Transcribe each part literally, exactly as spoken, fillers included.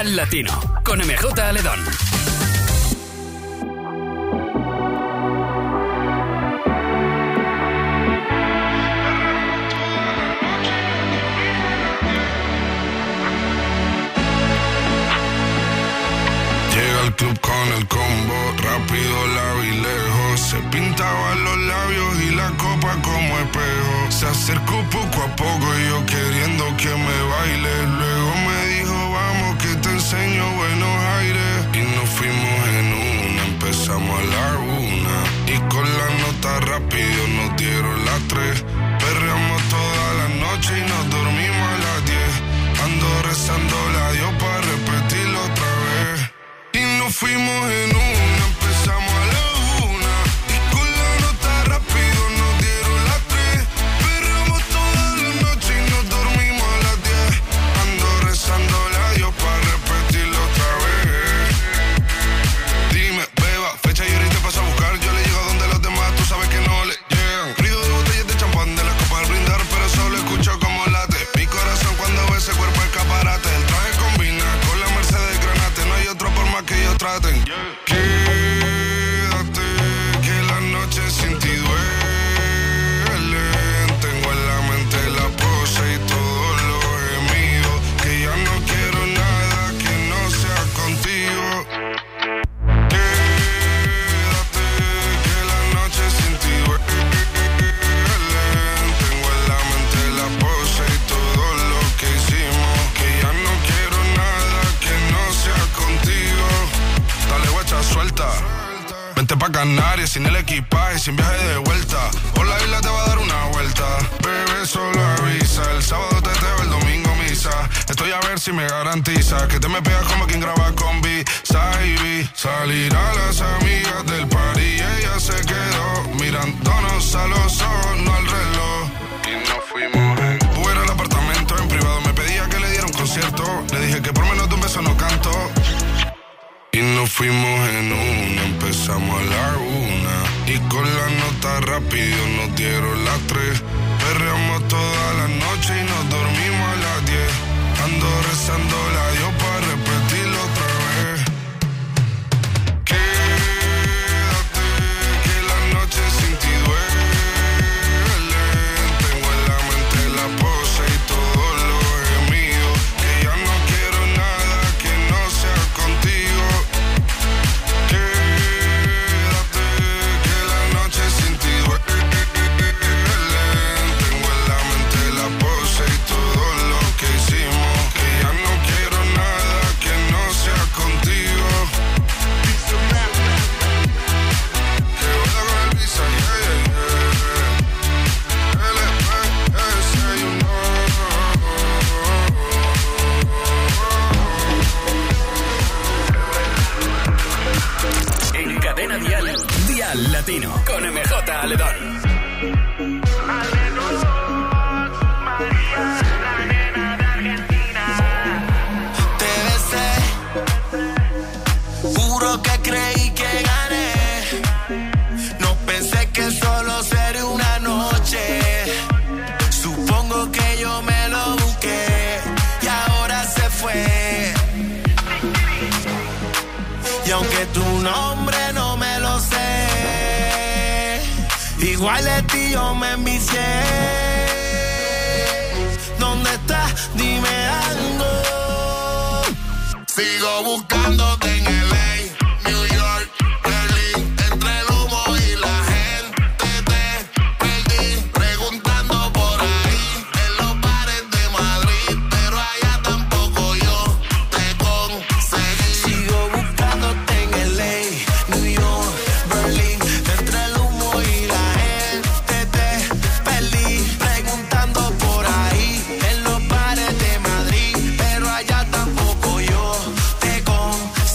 Dial Latino, con M J Aledón. El club con el combo, rápido la vi lejos. Se pintaban los labios y la copa como espejo. Se acercó poco a poco y yo queriendo que me baile. Luego me dijo, vamos que te enseño buenos aires. Y nos fuimos en una, empezamos a la una. Y con la nota rápido nos dieron las tres. Perreamos toda la noche y nos dormimos a las diez. Ando rezando la Dios para repetirlo otra vez. Nos fuimos en una, empezamos a la una. Y con la nota rápido nos dieron las tres. Perramos toda la noche y nos dormimos a las diez. Ando rezando a Dios para repetirlo otra vez. Dime, beba, fecha y ahorita paso a buscar. Yo le llego donde los demás, tú sabes que no le llegan. Ruido de botellas de champán, de las copas al brindar, pero solo escucho como late mi corazón cuando ve ese cuerpo escaparate. El traje combina con la Mercedes Granate. No hay otro por más que ellos traten. Quédate, que la noche sin ti duele. Tengo en la mente la pose y todos los gemidos. Que ya no quiero nada que no sea contigo. Quédate, que la noche sin ti duele. Tengo en la mente la pose y todo lo que hicimos. Que ya no quiero nada que no sea contigo. Dale guacha, suelta. Vente pa' Canarias sin el equipaje, sin viaje de vuelta. Por la isla te va a dar una vuelta. Bebé, solo avisa. El sábado te teo, el domingo misa. Estoy a ver si me garantiza que te me pegas como quien graba con B. Saibi. Salir a las amigas del party y ella se quedó mirándonos a los ojos, no al reloj. Y nos fuimos en fuera al apartamento en privado. Me pedía que le diera un concierto. Le dije que por menos de un beso no canto. Y nos fuimos en una, empezamos a la una. Y con la nota rápido nos dieron las tres. Perreamos toda la noche y nos dormimos a las diez. Ando rezando la Dios para repetirlo otra vez. Quédate, que la noche sin ti duele. Tengo en la mente la pose y todos los gemidos. Que ya no quiero nada que no sea contigo. Quédate, que la noche sin ti duele. Tengo en la mente la pose y todo lo que hicimos. Que ya no quiero nada que no sea contigo. Que voy a coger visa, yeah, yeah, yeah. L P S, you En Cadena Dial, Dial Latino, con M J Aledón. Te besé, juro que creí que gané. No pensé que solo sería una noche. Supongo que yo me lo busqué y ahora se fue. Y aunque tu nombre no me lo sé, igual de ti yo me envicié. ¿Dónde estás? Dime algo. Sigo buscándote en L A, New York, Berlín, entre el humo y la gente te perdí, preguntando por ahí en los bares de Madrid, pero allá tampoco yo te conseguí. Sigo buscándote en L A, New York, Berlín, entre el humo y la gente te perdí, preguntando por ahí en los bares de Madrid, pero allá tampoco yo te conseguí.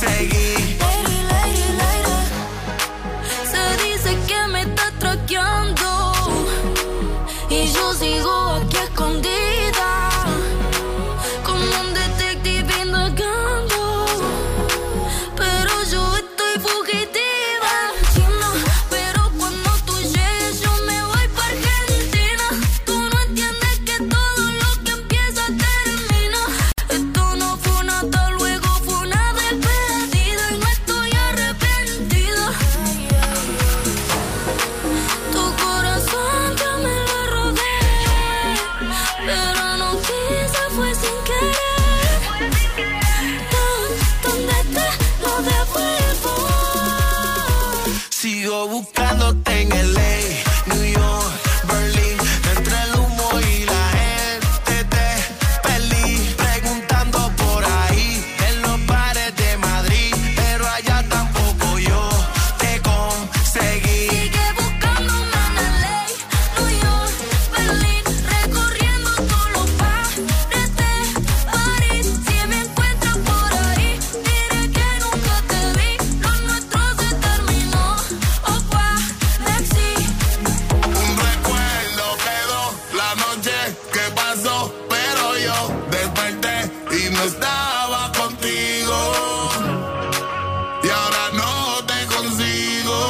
en L A, New York, Berlín. Entre el humo y la gente te perdí. Preguntando por ahí en los bares de Madrid, pero allá tampoco yo te conseguí. Sigue buscándome en L A, New York, Berlín, recorriendo todos los bares de París. Si me encuentras por ahí, diré que nunca te vi. Lo nuestro se terminó. Opa, Lexi. Un recuerdo quedó la noche que pasó, pero yo desperté y no estaba contigo. Y ahora no te consigo.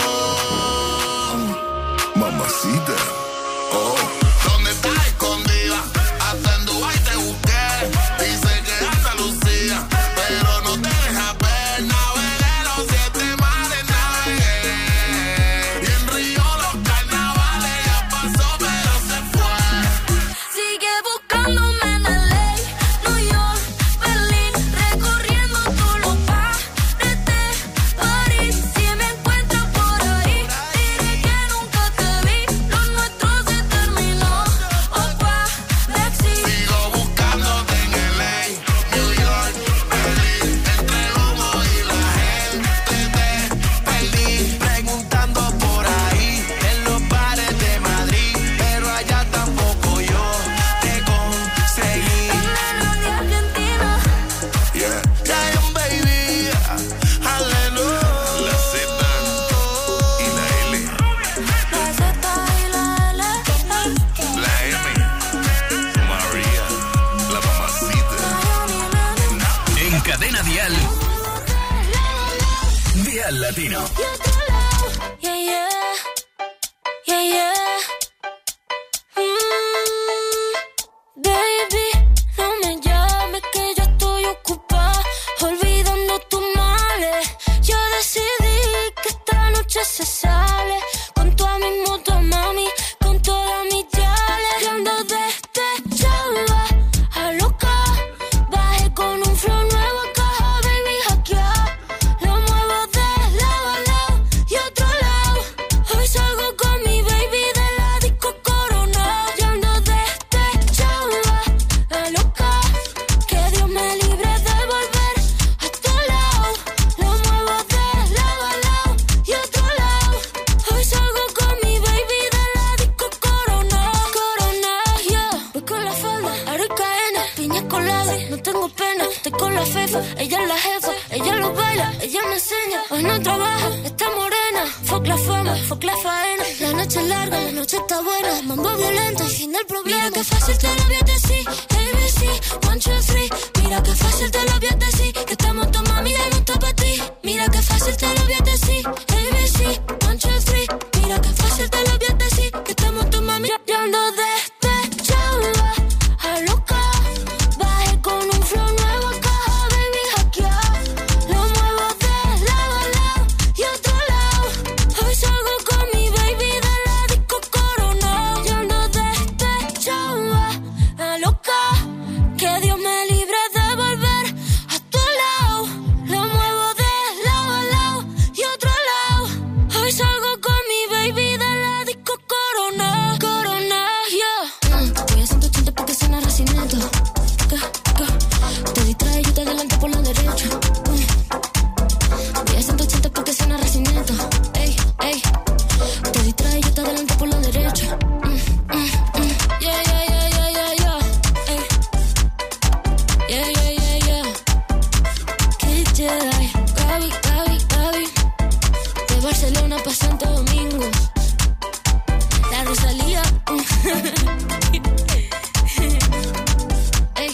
Mamacita. Oh. ¿Dónde estás escondida? Hasta en Dubái te busqué. Dice que anda Lucía, pero no te deja ver. Navegué los siete mares, navegué. Y en Río los carnavales ya pasó, pero se fue. Sigue buscándome en L A, New York, Berlín, recorriendo todos los bares de París. Si me encuentras por ahí, diré que nunca te vi. Lo nuestro se terminó. Opa, Lexi. Sigo buscándote en L A, New York, Berlín. Entre el humo y la gente te perdí. Preguntando por ahí en los bares de Madrid, pero allá tampoco yo te conseguí. Melón de Argentina. Yeah, Giant baby, aleluya. La Z y la L, La Z y la L. la M, María, la mamacita. En Cadena Dial. Dial Latino. Yeah, yeah. Yeah, yeah. Mm, baby, no me llames que yo estoy ocupada, olvidando tus males. Yo decidí que esta noche se sale con toda mi moto, mami, con todas mis yales. Yo ando despechada, a loca, bajé con un flow nuevo acá, baby, hackeado. Lo muevo de lado a lado y otro lado. Hoy salgo con mi baby de la disco Corona. Yo ando despechada, la loca, que Dios me libre de volver a tu lado. Lo muevo de lado a lado y otro lado. Hoy salgo con mi baby de la disco Corona. Corona, yeah. Voy con la falda, aricaena, piña colada, no tengo pena. Estoy con la fefa, ella es la jefa, ella lo baila, ella me enseña. Hoy no trabaja, está morena. Fuck la fama, fuck la faena. La noche es larga, la noche está buena. Mambo violento y fin del problema. Mira que fácil te lo voy a decir, A B C, one, two, three. Mira que fácil te lo voy a decir, que estamos tu mami y no está para ti. Mira que fácil te lo voy a decir, A B C, one, two, three. Mira que fácil te lo voy a decir, que estamos tu mami. Yo ando despechada, a loca, bajé con un flow nuevo acá, baby, hackeado. Lo muevo de lado a lado y otro lado. Hoy salgo con mi baby de la disco Corona. Yo ando despechada, a loca, que Dios me libre de volver a tu lado. Lo muevo de lado a lado y otro lado. Hoy salgo con mi baby de la disco Corona. Corona, yeah. Mm, voy a ciento ochenta porque suena Recinito. Ca, ca. Te distrae, yo te adelanto por la derecha. Mm. Voy a ciento ochenta porque suena Recinito. Ey, ey. Te distrae, yo te adelanto por la derecha. Mm, mm, mm. Yeah, yeah, yeah, yeah, yeah, yeah. Ey. Yeah, yeah, yeah, yeah. Kid Jedi, Gaby, Gaby, Gaby. De Barcelona pa' Santo Domingo. La Rosalía. mm. Ey.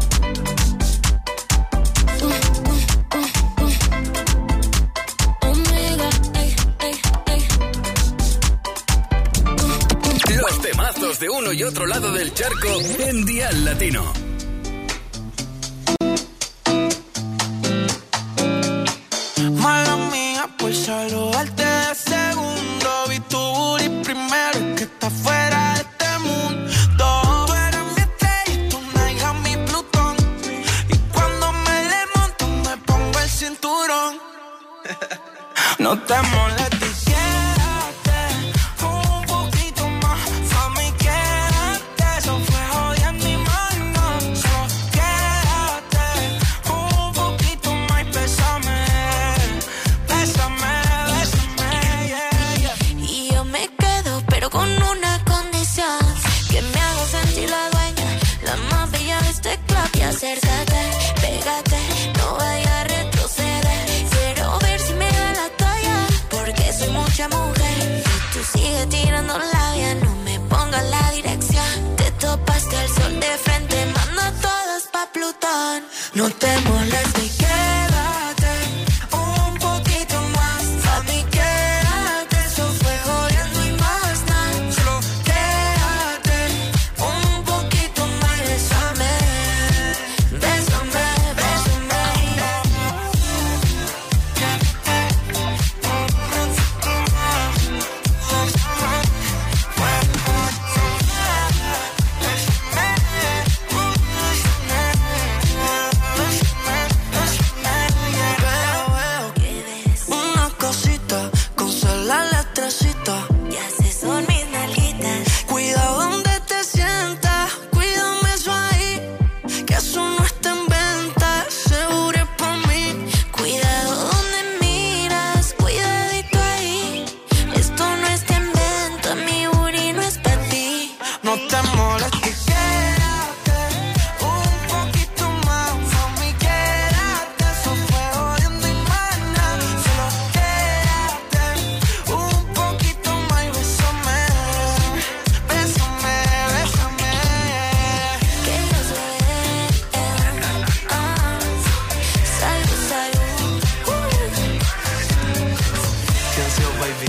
Uh, uh, uh, uh. Omega, ey, ey, ey. Los temazos de uno y otro lado del charco en Dial Latino. Mala mía por saludarte de segundo. Vi tu booty primero, es que está fuera de este mundo. Tú eres mi estrella y tú naigas mi Plutón. Y cuando me le monto me pongo el cinturón. No te molestes, quédate sigue tirando labia, no me pongas la dirección. Te topaste al sol de frente, mando a todos pa' Plutón. No te molestes, quédate un poquito más. A mí quédate, eso fue jodiendo y más nada. Solo quédate un poquito más. Bésame, bésame, bésame. Una cosita, con ser la letrecita. Y así son mis nalguitas. Cuidado donde te sientas, cuídame eso ahí, que eso no está en venta, seguro es por mí. Cuidado donde miras, cuidadito ahí, esto no está en venta, mi booty no es para ti. No te molestes, quédate un poquito más. A mí quédate, eso fue jodiendo y más nada. Solo quédate un poquito más y bésame, bésame, bésame. Que yo sé, ah, salgo, salgo, uh. Canción, baby.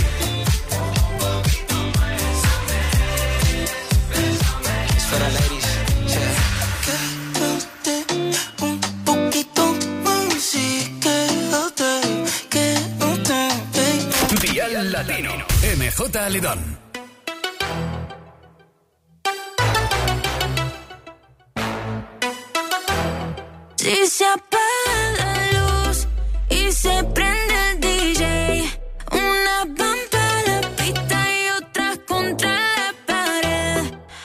It's for the ladies. Yeah. Quédate un poquito más, sí, quédate, quédate. Dial Latino. M J Lidón. Si se apaga la luz y se prende el D J, una van para la pista y otras contra la pared.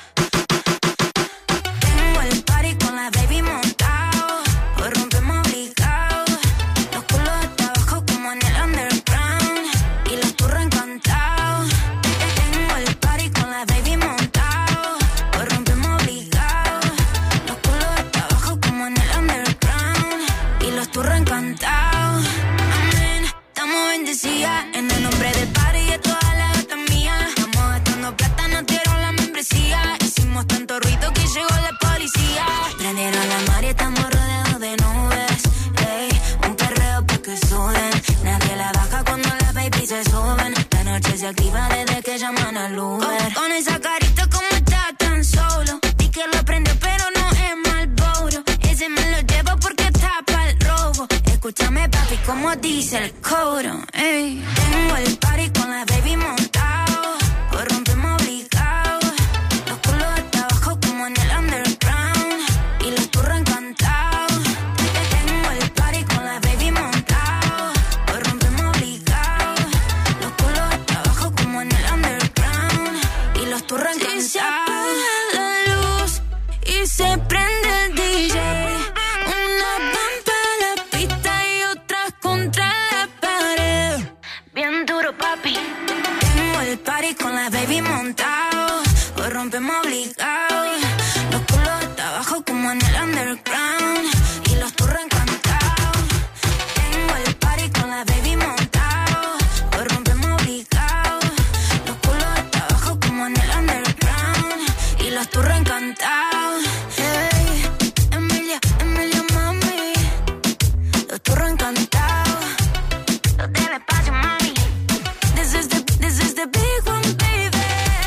Tengo el party con la baby montado, hoy rompemos obligado. Los culos hasta abajo como en el underground y los turros encantados. Tengo el party con la baby montado, hoy rompemos obligado. Los culos hasta abajo como en el underground y los turros encantados. Amén, estamos bendecidas en el nombre del party y de toda la gata mía. Estamos gastando plata, nos dieron la membresía. Hicimos tanto ruido que llegó la policía. Prendieron la mar y estamos rodeados de nubes. Ey, un perreo pa' que suden. Nadie la baja cuando las baby se suben. La noche se activa desde que llaman al Uber. Con, con esa carita como está tan solo. Di que lo aprendió pero no es Marlboro. Ese me lo llevo porque está pa'l robo. Escúchame papi como dice el coro. Ey. Tengo el party con la baby montado, hoy rompemos obligado. Los culos hasta abajo como en el underground y los turros encantados. Tengo el party con la baby montado, hoy rompemos obligado. Los culos hasta abajo como en el underground y los turros encantados. Si se apaga la luz y se prende el D J, una van para la pista y otras contra la pared. Bien duro, papi. Tengo el party con la baby montado, hoy rompemos obligado. Los culos hasta abajo como en el underground y los turros encantados. Tengo el party con la baby montado, hoy rompemos obligado. Los culos hasta abajo como en el underground y los turros encantados. Hey, Emilia, Emilia, mami, los turros encantados. No te me pases, mami. This is the, this is the big one, baby.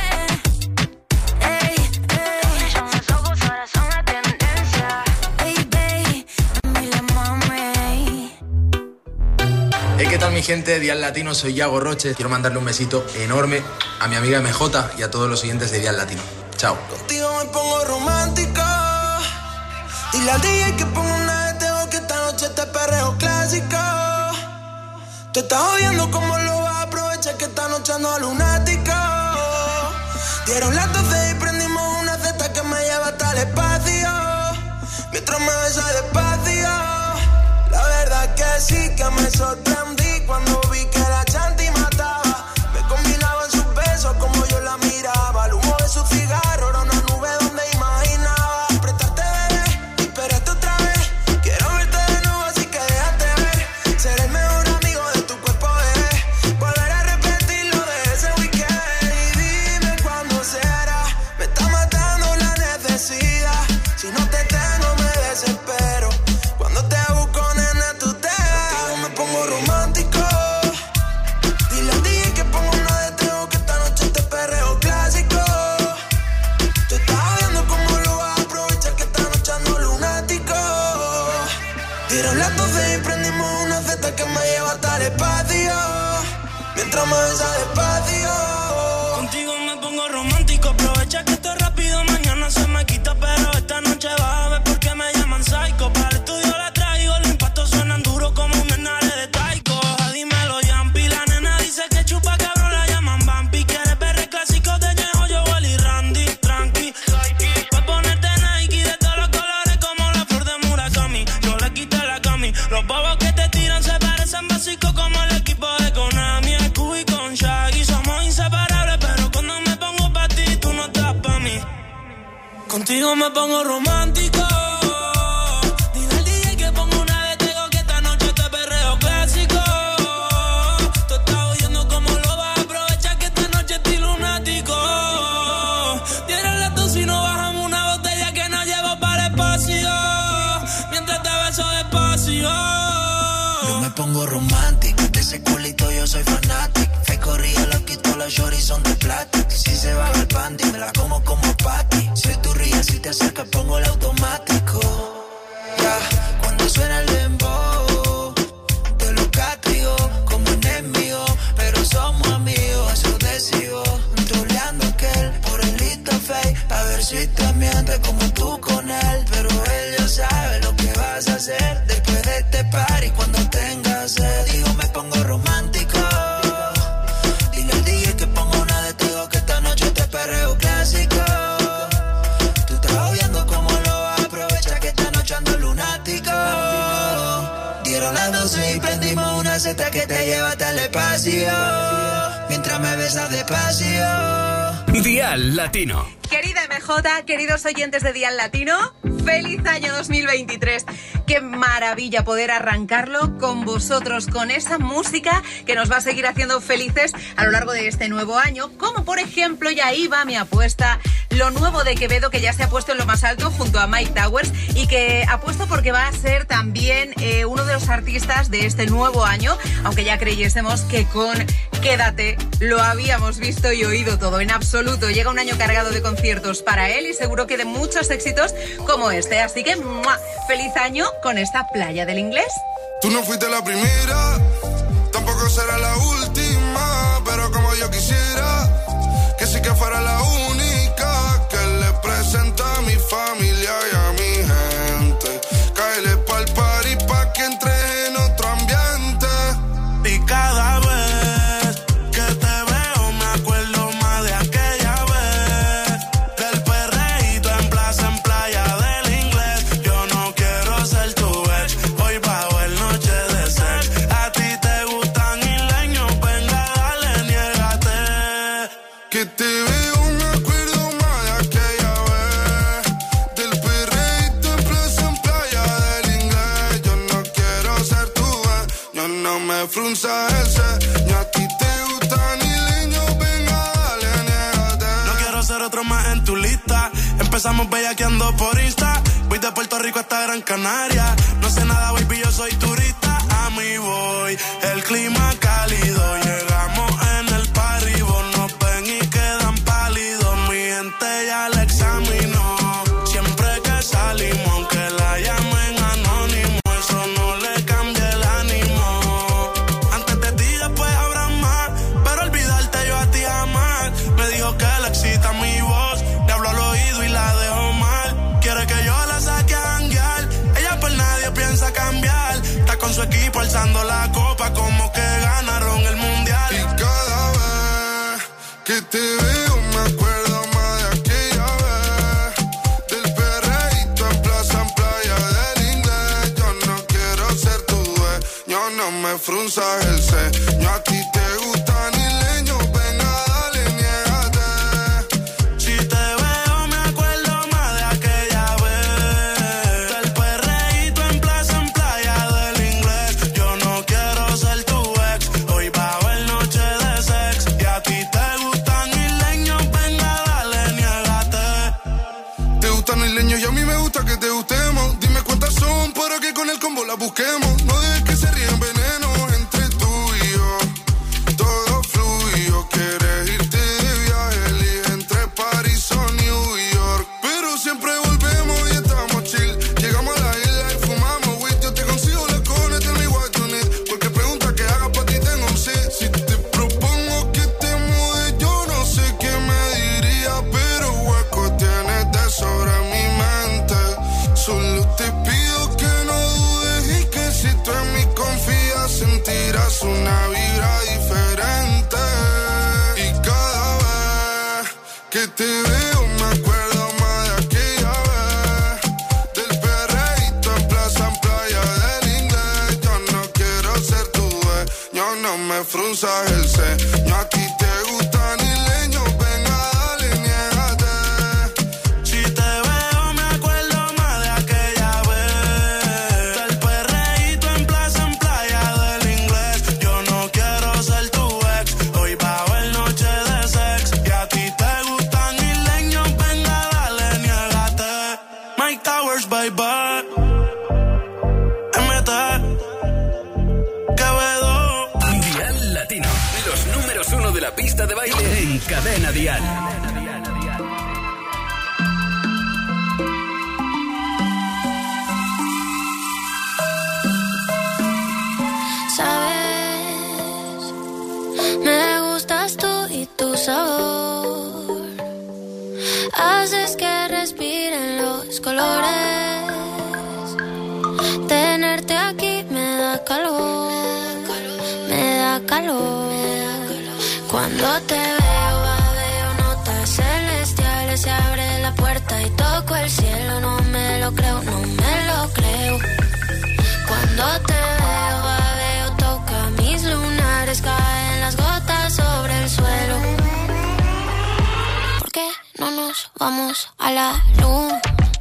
Ey, ey. Son los ojos, ahora son la tendencia. Ey, baby, Emilia, mami. Hey, ¿qué tal mi gente? Dial Latino, soy Yago Roche. Quiero mandarle un besito enorme a mi amiga M J y a todos los siguientes de Dial Latino. Chao. Contigo me pongo romántico. Dile al D J que ponga una de Teo, que esta noche te perreo clásico. Te estás jodiendo, ¿cómo lo vas a aprovechar? Que esta noche ando lunático. Dieron las doce y prendimos una cesta que me lleva hasta el espacio. Mientras me besa despacio. La verdad que sí que me sorprendí cuando vi que la chanti mataba. Me combinaba en sus besos como yo la miraba. El humo de su cigarro era una nube donde imaginaba. Apretarte, bebé, y espérate otra vez. Quiero verte de nuevo, así que déjate ver. Ser el mejor amigo de tu cuerpo, bebé. Volver a repetir lo de ese weekend. Y Dieron las doce y prendimos una ceta que me lleva hasta el espacio. Mientras me besa despacio. Contigo me pongo romántico. Aprovecha que estoy rápido, mañana se me quita. Pero esta noche vas a ver por qué me llaman psycho. Para el estudio la traigo, los impactos suenan duros como un enare de taiko. Dímelo, Yampi, la nena dice que chupa cabrón, la llaman Bampi. Quieres ver el clásico de Ñejo, yo, Wally, Randy, tranqui. Pa' ponerte Nike de todos los colores como la flor de Murakami. Yo le quité la cami. Los bobos que te tiran se parecen básicos como el equipo de Konami. Scooby con Shaggy, somos inseparables, pero cuando me pongo pa' ti, tú no estás pa' mí. Contigo me pongo romántico. Dile al D J que ponga una de Tego, que esta noche te perreo clásico. Tú estás oyendo como lo vas, aprovecha que esta noche estoy lunático. Dieron las dos y no bajamos una botella que nos lleva para el espacio. Mientras te beso despacio. Yo me pongo romántico, de ese culito yo soy fanático. Fe corría, lo quito, los shorties son de plástico. Si se baja el panty, me la como como patty. Si tú ríes, si te acercas, pongo el automático. Ya, yeah, cuando suena el dembow, te lo castigo como enemigo. Pero somos amigos, eso decido. Troleando aquel por el listo fake, a ver si te miente como tú con él. Pero él ya sabe lo que vas a hacer después de este party. Cuando tengas sed, digo me pongo romántico. Dile al D J que ponga una de Tego, que esta noche te perreo clásico. Tú estás obviando cómo lo vas, aprovecha que esta noche ando lunático. Dieron las doce y prendimos una ceta que te lleva hasta el espacio. Mientras me besas despacio. Dial Latino. Querida M J, queridos oyentes de Dial Latino, ¡feliz año dos mil veintitrés! ¡Qué maravilla poder arrancarlo con vosotros, con esa música que nos va a seguir haciendo felices a lo largo de este nuevo año! Como por ejemplo, y ahí va mi apuesta, lo nuevo de Quevedo, que ya se ha puesto en lo más alto junto a Mike Towers, y que apuesto porque va a ser también eh, uno de los artistas de este nuevo año, aunque ya creyésemos que con Quédate lo habíamos visto y oído todo. En absoluto, llega un año cargado de conciertos para él y seguro que de muchos éxitos como este. Así que, ¡mua! ¡Feliz año con esta Playa del Inglés! Tú no fuiste la primera, tampoco será la última, pero como yo quisiera que sí que fuera la única que le presenta a mi familia y a mi gente. Cáele pa'l party pa' que entre en otro ambiente. Y cada vez que te veo me acuerdo más de aquella vez, del perreíto en plaza, en Playa del Inglés. Yo no quiero ser tu ex, hoy va a haber noche de sex. A ti te gustan isleños, venga dale, niégate. Que te veo me acuerdo más de aquella vez, del perreíto en plaza, en Playa del Inglés. Yo no quiero ser tu ex, yo no me frunza el ceño. A ti te gustan isleños, venga dale, niégate. No quiero ser otro más en tu lista. Empezamos bellaqueando por Insta. Voy de Puerto Rico hasta Gran Canaria. No sé nada, baby, yo soy turista. A mí voy, el clima cálido. Llegamos en el party, vos nos ven y quedan pálidos. Mi gente ya la examinó. Siempre que salimos, aunque la llamen anónimo, eso no le cambia el ánimo. Antes de ti, después habrá más, pero olvidarte yo a ti jamás. Me dijo que le excita mi voz, le hablo al oído y la dejo mal. Quiere que yo la saque a janguear, ella por nadie piensa cambiar. Está con su equipo alzando la copa como que ganaron el mundial. Y cada vez que te veo me acuerdo más de aquella vez, del perreíto en plaza, en Playa del Inglés. Yo no quiero ser tu ex, yo no me frunzas el ceño. A ti te gustan isleños, venga dale, niégate. Si te veo me acuerdo más de aquella vez, del perreíto en plaza, en Playa del Inglés. Yo no quiero ser tu ex, hoy va a haber noche de sex. Y a ti te gustan isleños, venga dale, niégate. Te gustan isleños y a mí me gusta que te gustemos. Dime cuántas son para que con el combo las busquemos. No dejes que se ríen veneno entre tú y yo. Todo fluye, quieres irte de viaje, elige entre París o New York. Pero siempre volvemos y estamos chill. Llegamos a la isla y fumamos, güey, yo te consigo te veo me acuerdo más de aquella vez. Del perreíto en plaza, en playa del inglés. Yo no quiero ser tu dueño, no me frunzas el ceño. A ti te gustan isleños, venga dale, niégate. Si te veo me acuerdo más de aquella vez. Del perreíto en plaza, en playa del inglés. Yo no quiero ser tu ex, hoy va a haber noche de sex. Y a ti te gustan isleños, venga dale, niégate. Mike Towers, baby. M T Quevedo. Dial Latino, los números uno de la pista de baile en Cadena Dial. Sabes, me gustas tú y tu sabor. Haces que respiren los colores. Tenerte aquí me da calor, me da calor. Cuando te veo, veo notas celestiales. Se abre la puerta y toco el cielo. No me lo creo, no me lo creo. Cuando te veo, veo, toca mis lunares. Caen las gotas sobre el suelo. ¿Por qué no nos vamos a la luna?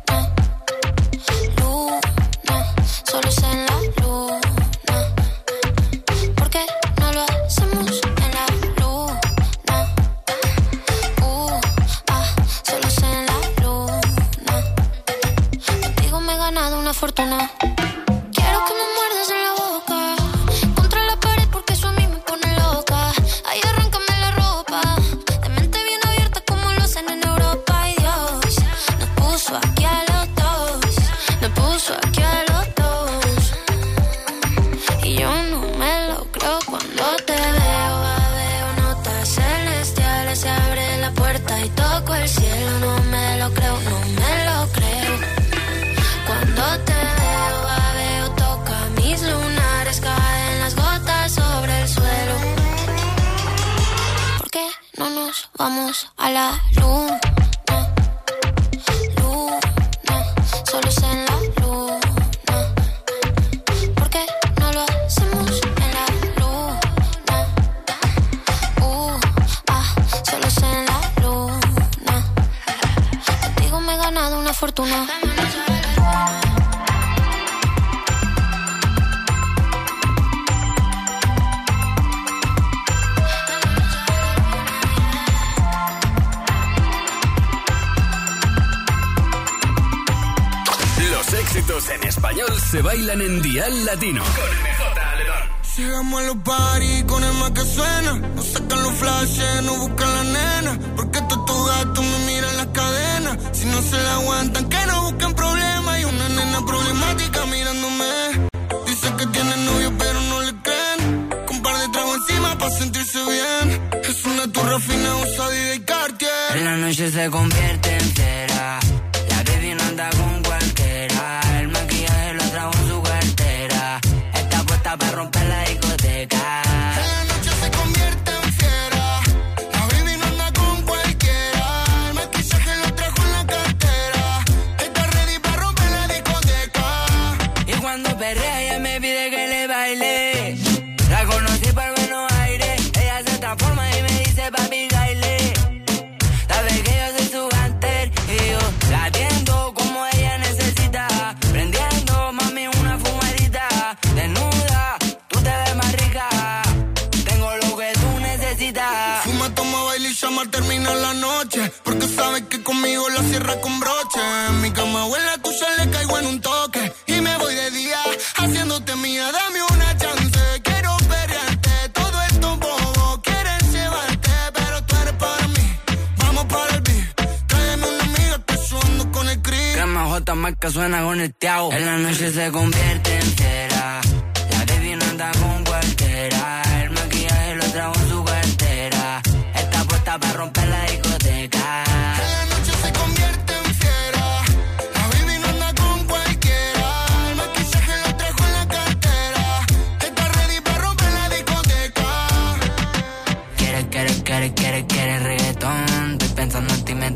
Luna, solos en la luna. ¿Por qué no lo hacemos en la luna? Uh, ah, solos en la luna. Contigo me he ganado una fortuna. Quiero que me muerdas en la boca, contra la pared porque eso a mí me pone loca. Ay, arráncame la ropa, de mente bien abierta como lo hacen en Europa. Y Dios nos puso aquí a los dos, nos puso aquí a los dos. Y yo no me lo creo cuando te veo, veo notas celestiales. Se abre la puerta y toco el cielo. No me lo creo, no me lo creo. Cuando te veo, veo, toca mis lunares. Caen las gotas sobre el suelo. ¿Por qué no nos vamos a la luna? Luna, solos en la luna. ¿Por qué no lo hacemos en la luna? Uh, ah, solos en la luna. Contigo me he ganado una fortuna. Los éxitos en español se bailan en Dial Latino. Con M J Aledón. Llegamos a los party con el más que suena. No sacan los flashes, no buscan la nena. Porque todos tus gatos me miran las cadenas. Si no se la aguantan, que no busquen problemas. Hay una nena problemática mirándome. Dice que tiene novio pero no le creen. Con un par de tragos encima pa' sentirse bien. Es una turra fina, usa Adidas y Cartier. En la noche se convierte en cera. La baby no anda con cualquiera. El maquillaje lo trajo en su cartera. Está puesta para romper la discoteca. En la noche se convierte en fiera. La baby no anda con cualquiera. El maquillaje lo trajo en la cartera. Está ready para romper la discoteca. Y cuando perrea ella me pide que le baile. La conocí por Buenos Aires. Ella se transforma y me dice papi baile. Sabe que yo soy su hunter y yo la atiendo como ella necesita. Prendiendo mami una fumadita. Desnuda, tú te ves más rica. Tengo lo que tú necesitas. Fuma, toma, baila y llama, termina la noche. Porque sabes que conmigo la cierra con broche. En mi cama o en la tuya le caigo en un toque. Y me voy de día haciéndote mía. Dame una chance, quiero pelearte. Todo esto bobo, quieren llevarte. Pero tú eres para mí, vamos para el beat. Tráeme una amiga, estoy sudando con el creep. Que M J marca suena con el Tiago. En la noche se convierte en cera. La baby no anda con cualquiera. El maquillaje lo trajo en su cartera. Está puesta para romper la discoteca. En la noche se convierte en fiera. La baby no anda con cualquiera. El maquillaje lo trajo en la cartera. Está ready para romper la discoteca. Quiere, quiere, quiere, quiere, quiere reggaetón. Estoy pensando en ti, me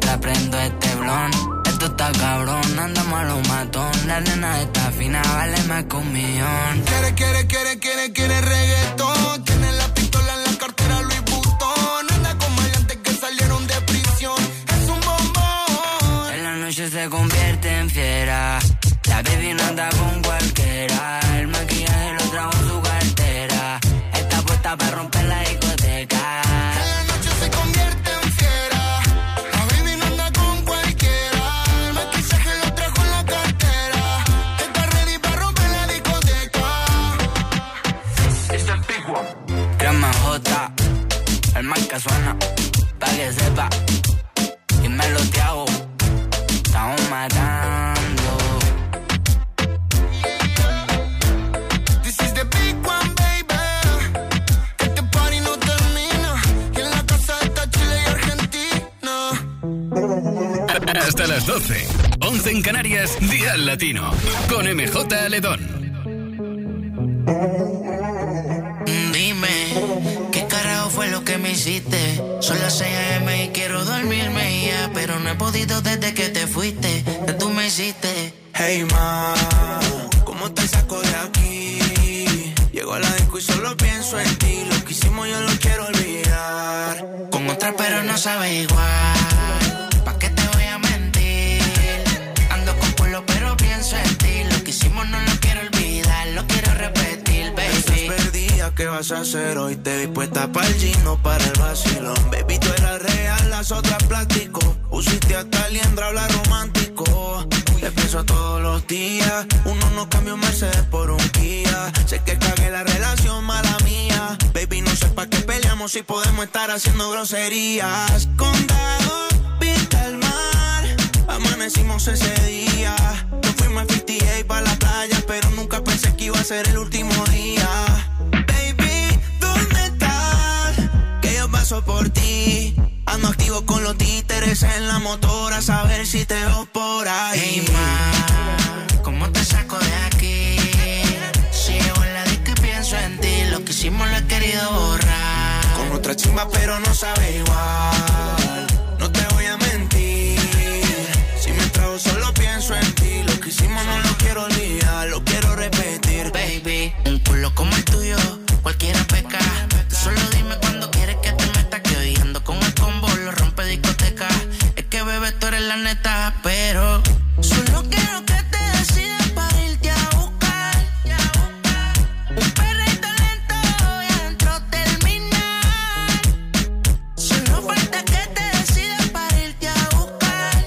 anda con millón. Quiere, quiere, quiere, quiere, quiere reggaetón. Tiene la pistola en la cartera Louis Vuitton. Anda con maleantes que salieron de prisión. Es un bombón. En la noche se convierte en fiera. La baby no anda con cualquiera. El maquillaje lo trajo en su cartera. Está puesta para romper la discoteca. En la noche se convierte en fiera. La baby no anda con cualquiera. El maquillaje lo trajo en la cartera. Está ready para romper la discoteca. Es el Big One. Crema J, el marca suena, pa' que sepa. Dímelo, Tiago, estamos matando. This is the big one, baby. Este party no termina. Y en la casa está Chile y Argentina. Hasta las doce. once en Canarias, Día Latino. Con M J Ledón. Dime, ¿qué carajo fue lo que me hiciste? Son las seis a eme y quiero dormirme ya, pero no he podido desde que te fuiste, que tú me hiciste. Hey, ma, ¿cómo te saco de aquí? Llego a la disco y solo pienso en ti. Lo que hicimos yo lo quiero olvidar. Con otra pero no sabe igual. ¿Pa' qué te voy a mentir? Ando con culo pero pienso en ti. Lo que hicimos no lo quiero olvidar, lo quiero repetir, baby. Estás perdida, ¿qué vas a hacer hoy? Te vi puesta para el gino, para el vacilón. Baby, tú eras real, las otras plástico. Pusiste hasta liendra, habla romántico. Te pienso todos los días. Uno no cambia un Mercedes por un Kia. Sé que cagué la relación, mala mía. Baby, no sé pa' qué peleamos si podemos estar haciendo groserías. Condado, vista al mar. Amanecimos ese día. Nos fuimos a cincuenta y ocho pa' la playa, pero nunca pensé que iba a ser el último día. Baby, ¿dónde estás? Que yo paso por ti. Ando activo con los títeres en la motora, a saber si te veo por ahí. Hey, ma, ¿cómo te saco de aquí? Si llevo en la disco y pienso en ti, lo que hicimos lo he querido borrar. Con otra chimba pero no sabe igual. No te voy a mentir. Si me trago solo pienso en ti. Lo que hicimos no lo quiero olvidar, lo quiero repetir. Baby, un culo como el tuyo, cualquiera peca. Tú solo dime cuando quieres que te metas, que hoy ando con el combo, lo rompe discoteca. Es que bebé, tú eres la neta, pero solo quiero que te decidas para irte a buscar. Un perrito lento y adentro terminar. Solo falta que te decidas para irte a buscar.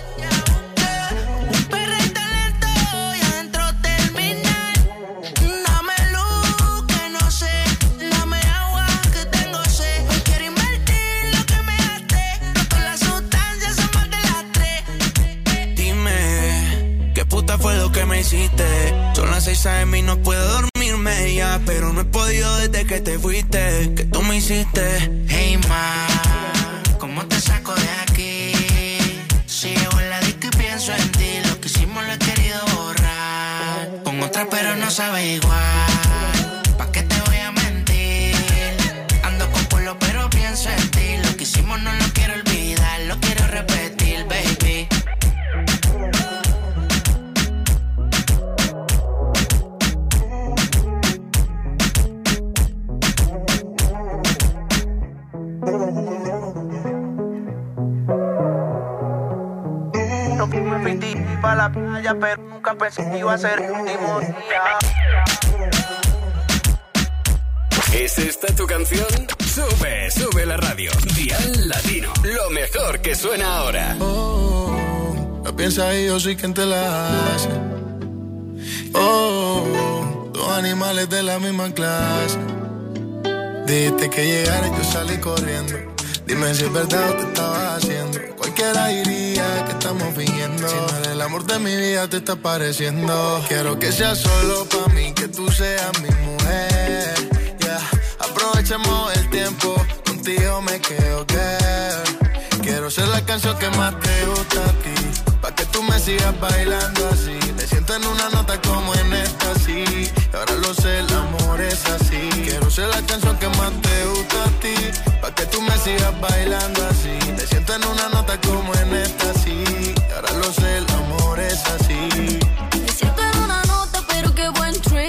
Un perrito lento y adentro terminar. Dame luz que no sé, dame agua que tengo sed. Hoy quiero invertir lo que me gasté. No con las sustancias son más de las tres. Dime, ¿qué puta fue lo que me hiciste? Son las seis a eme y no puedo dormirme ya, pero no he podido desde que te fuiste, que tú me hiciste. Hey, ma, ¿cómo te saco de aquí? Si llevo en la disco y pienso en ti, lo que hicimos lo he querido borrar. Con otra pero no sabe igual. ¿Pa' qué te voy a mentir? Ando con culo pero pienso en ti. Lo que hicimos no lo quiero olvidar, lo quiero repetir, baby. No me fui para la playa, pero nunca pensé que iba a ser el último día. ¿Es esta tu canción? Sube, sube la radio. Dial Latino, lo mejor que suena ahora. Oh, no piensa y yo soy quien te la hace. Oh, dos animales de la misma clase. Dijiste que llegara y yo salí corriendo. Dime si es verdad o te estabas haciendo. Cualquiera diría que estamos fingiendo. Si no eres el amor de mi vida te está pareciendo. Quiero que sea solo pa' mí, que tú seas mi mujer. Yeah, aprovechemos el tiempo, contigo me quedo, girl. Quiero ser la canción que más te gusta a ti, pa' que tú me sigas bailando así. Me siento en una nota como en esta, sí. Y ahora lo sé, el amor es así. Quiero ser la canción que más te gusta a ti, pa' que tú me sigas bailando así. Me siento en una nota como en esta, sí. Y ahora lo sé, el amor es así. Me siento en una nota, pero qué buen trip.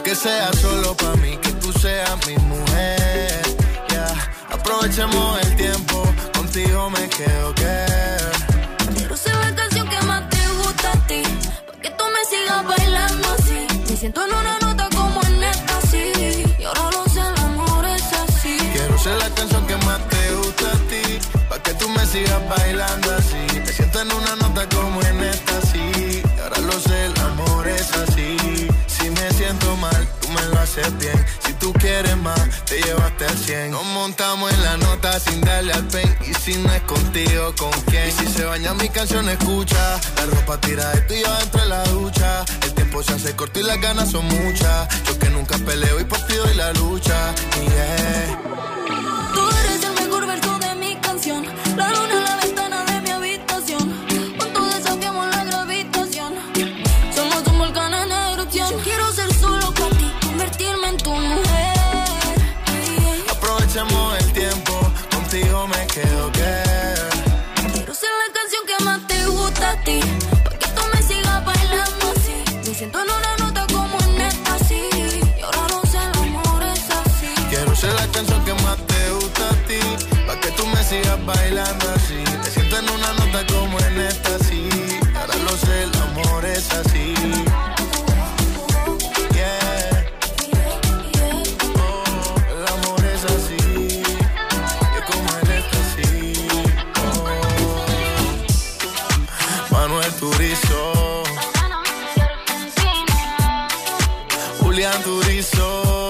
que sea solo pa' mí, que tú seas mi mujer. Yeah. Aprovechemos el tiempo, contigo me quedo, girl. Quiero ser la canción que más te gusta a ti, pa' que tú me sigas bailando así. Me siento en una nota como en esta, sí. Y ahora lo sé, el amor es así. Quiero ser la canción que más te gusta a ti, pa' que tú me sigas bailando así. Me siento en una nota como en esta, sí. Y ahora lo sé, el amor es así. Si me siento mal, tú me lo haces bien. Si tú quieres más, te llevaste al cien. Nos montamos en la nota sin darle al pen. Y si no es contigo, ¿con quién? Y si se baña mi canción, escucha. La ropa tira de tú y yo dentro de la ducha. El tiempo se hace corto y las ganas son muchas. Yo que nunca peleo y por ti doy la lucha. Yeah. Tú eres el mejor verso de mi canción. La luna en la ventana de mi habitación. Juntos desafiamos la gravitación. Somos un volcán en erupción. Yo quiero ser solo para ti, convertirme en tu mujer. Aprovechemos el tiempo, contigo me quedo, girl. Quiero ser la canción que más te gusta a ti, pa' que tú me sigas bailando así. Me siento en una nota como en esta, sí. Y ahora lo sé, el amor es así. Quiero ser la canción que más te gusta a ti, pa' que tú me sigas bailando así. Me siento en una nota como en esta, sí. Ahora lo sé, el amor es así. Yeah. Oh, el amor es así. Y como en esta, sí. Oh. Manuel Turizo, Julián Turizo.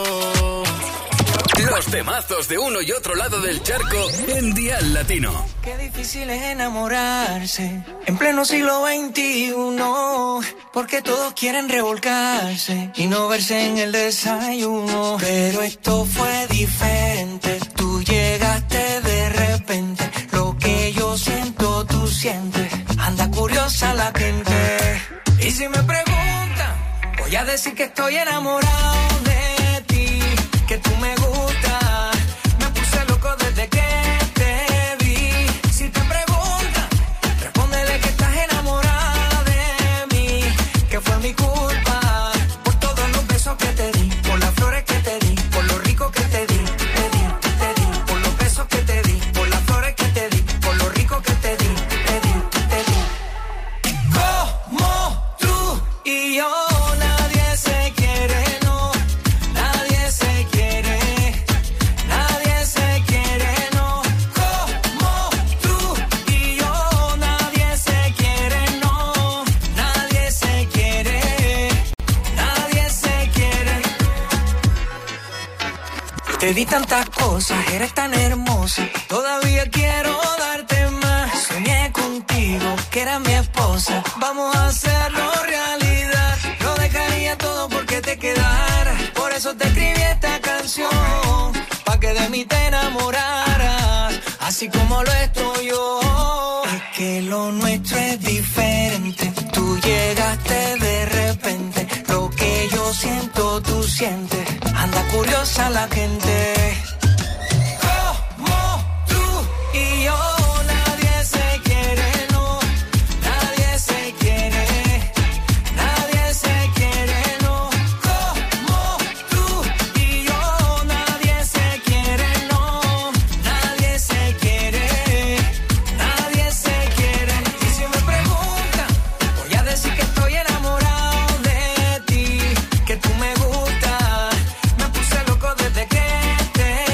Los temazos de uno y otro lado del charco en Dial Latino. Qué difícil es enamorarse en pleno siglo veintiuno, porque todos quieren revolcarse y no verse en el desayuno. Pero esto fue diferente, tú llegaste de repente. Lo que yo siento, tú sientes. Anda curiosa la gente. Y si me preguntan, voy a decir que estoy enamorado de ti, que tú me gustas. Me puse loco desde que te vi. Si te preguntan, respóndele que estás enamorada de mí, que fue mi culpa por todos los besos que te di, por las flores que te di, por lo rico que te di, te di, te di, por los besos que te di, por las flores que te di, por lo rico que te di, te di, te di. Como tú y yo, nadie se quiere, no, nadie se quiere, nadie se quiere, no. Como tú y yo, nadie se quiere, no, nadie se quiere, nadie se quiere. Te di tantas cosas, eres tan hermosa, todavía quiero darte más. Soñé contigo, que eras mi esposa, vamos a hacerlo realidad. Lo dejaría todo porque te quedaras, por eso te escribí esta canción, pa' que de mí te enamoraras, así como lo estoy yo. Es que lo nuestro es diferente, tú llegaste de repente. Lo que yo siento, tú sientes. Anda curiosa la gente. Como tú y yo, nadie se quiere, no, nadie se quiere, nadie se quiere, no. Como tú y yo, nadie se quiere, no, nadie se quiere, nadie se quiere. Y si me preguntan, voy a decir que estoy enamorado de ti, que tú me gustas. Me puse loco desde que te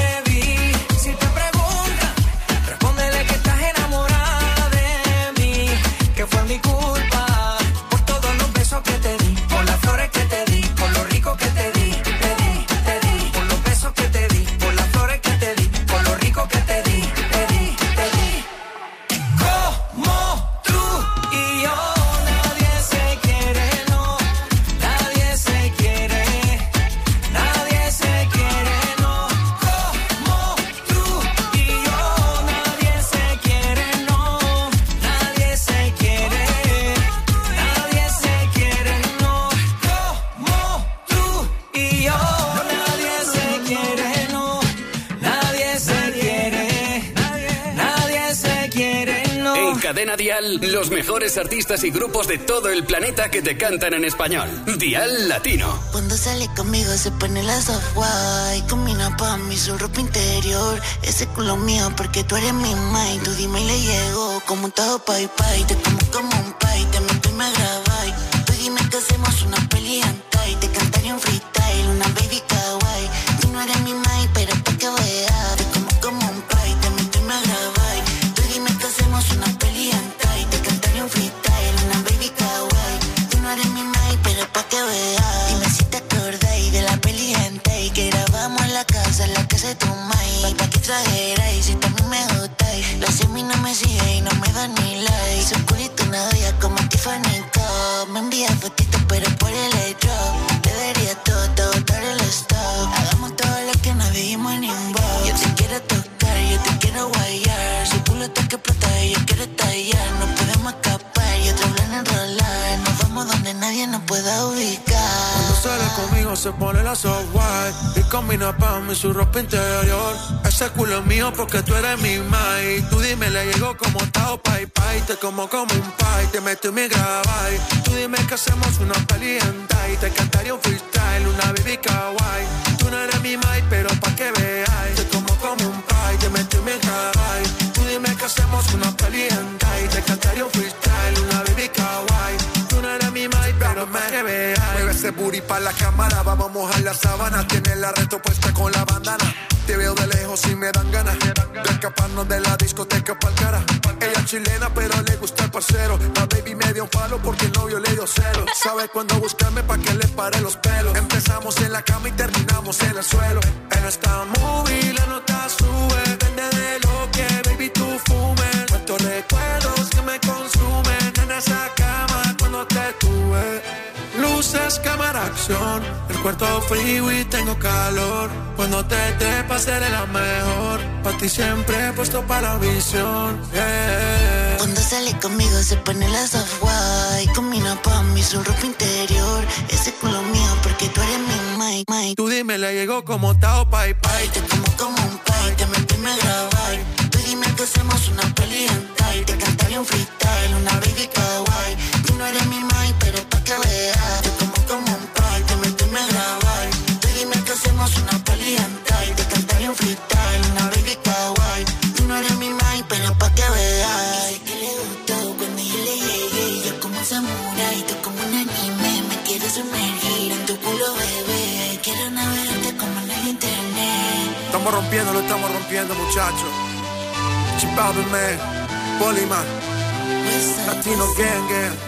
Cadena Dial, los mejores artistas y grupos de todo el planeta que te cantan en español. Dial Latino. Cuando sale conmigo se pone la soft white. Combina pa' mí su ropa interior. Ese culo mío porque tú eres mi mind. Tú dime y le llego como un todo pay pay. Te como como un pay, te meto y me grabáis. Tú dime que hacemos una peli antai. Te cantaría un freestyle, una baby kawaii. Tú no eres mi mind, pero pa' que veas. Te como como un pay, te meto y me grabáis. Tú dime que hacemos una peli antai. Te cantaría un freestyle, una baby kawaii. Tú no eres mi mind, pero pa' que veas. Dime si te acordáis de la peli antai que grabamos en la casa, en la casa de tu mind. Pa' que exageráis, si también me gustáis. La semi no me sigue y no me da ni like. Su culito una doya como Tiffany Cup. Me envía fotitos pero por el hecho. Le daría todo, todo, todo el stock. Hagamos todo lo que nos dijimos en inbox. Yo te quiero tocar, yo te quiero guayar. Su culo está que explota y yo quiero estallar. No podemos escapar y otro plan enrolar. Nos vamos donde nadie nos pueda ubicar. Cuando sale conmigo se pone la soft white. Y combina pa' mí su ropa interior. Ese culo es mío porque tú eres mi mai. Tú dime, le llego como tao pai pai. Te como como un pai, te meto y me grabáis. Tú dime que hacemos una peli en tai. Te cantaría un freestyle, una baby kawaii. Tú no eres mi mai, pero pa' que veáis. Te como como un pai, te meto y me grabáis. Tú dime que hacemos una peli en tai. Te cantaría un freestyle, una baby kawaii. Tú no eres mi mai, pero pa' que veáis. Mueve ese booty pa' la cámara, vamos a mojar la sábana. Tienes la reto puesta con la bandana. Te veo de lejos y me dan ganas de escaparnos de la discoteca pa'l cara. Ella es chilena pero le gusta el parcero. La baby me dio un palo porque el novio le dio celo. Sabe cuándo buscarme pa' que le pare los pelos. Empezamos en la cama y terminamos en el suelo. En esta movie la nota sube. Depende de lo que baby tú fumes. Cuántos recuerdos que me consumen en esa cama cuando te tuve. Luces, cámara, acción. El cuarto frío y tengo calor. Cuando te trepas seré la mejor. Pa' ti siempre he puesto para la visión, yeah. Cuando sale conmigo se pone la soft white. Combina pa' mí su ropa interior. Ese culo mío porque tú eres mi mai, mai. Tú dime, le llegó como tao pai pai. Te como como un pai, te meto y me grabáis. Tú dime que hacemos una peli antai. Te cantaría un freestyle, una baby kawaii. Tú no eres mi mai, pero pa' que veas. Te como como un pai, te meto y me grabáis. Tú dime que hacemos una peli antai. Te cantaría un freestyle, una baby kawaii. Tú no eres mi mai, pero pa' que veas. Dice que le gustó cuando yo le llegué. Yo como un samurái, tú como un anime. Me quieres sumergir en tu culo, bebé. Quiero navegarte como en el internet. Estamos rompiendo, lo estamos rompiendo, muchachos. Chipado, man. Polima. Latino gang, gang.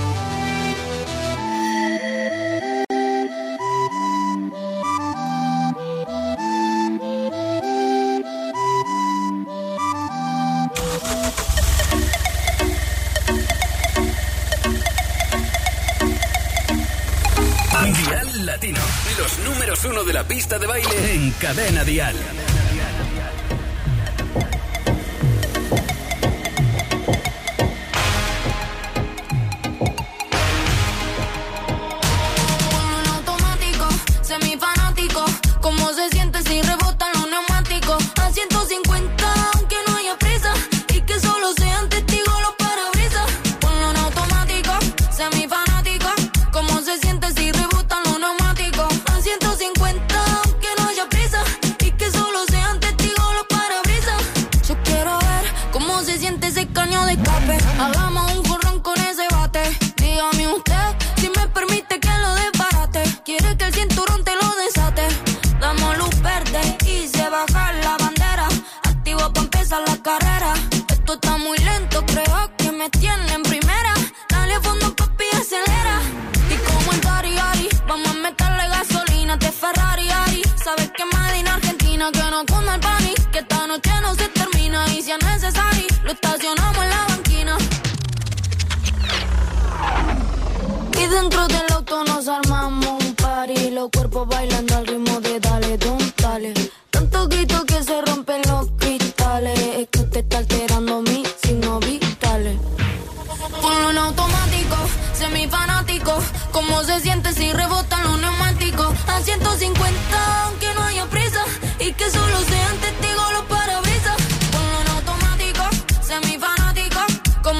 Dial Latino, los números uno de la pista de baile en Cadena Dial. Automático, semifanático, ¿cómo se siente si rebotan los neumáticos? A ciento cincuenta, aunque no haya prisa, y que solo sean testigos los parabrisas. Ponlo en automático, semifanático, ¿cómo se siente si rebotan los neumáticos? A ciento cincuenta, aunque no haya prisa, y que solo sean testigos los parabrisas. Yo quiero ver cómo se siente ese caño de escape. Hagamos un jorrón con ese bate. Dígame usted si me permite que lo desbarate. Quiere que el cinturón te lo desate. Damos luz verde y se baja la bandera. Activo pa' empezar la carrera. Esto está muy lento, creo que me tiene en primera. Dale a fondo, papi, acelera. Y como en Tari Ari, vamos a meterle gasolina de Ferrari Ari. Sabes que Made in Argentina, que no cunda el pánico, que esta noche no se termina. Y si es necesario, lo estacionamos en la banquina. Y dentro del auto nos armamos un party. Los cuerpos bailando al ritmo de dale, don, dale. Tanto grito que se rompen los cristales. Es que usted está alterando mis signos vitales. Ponlo en automático, semifanático. ¿Cómo se siente si rebotan los neumáticos? A ciento cincuenta, aunque no haya prisa, y que solo sean testigos los parabrisas. Ponlo en automático, semifanático.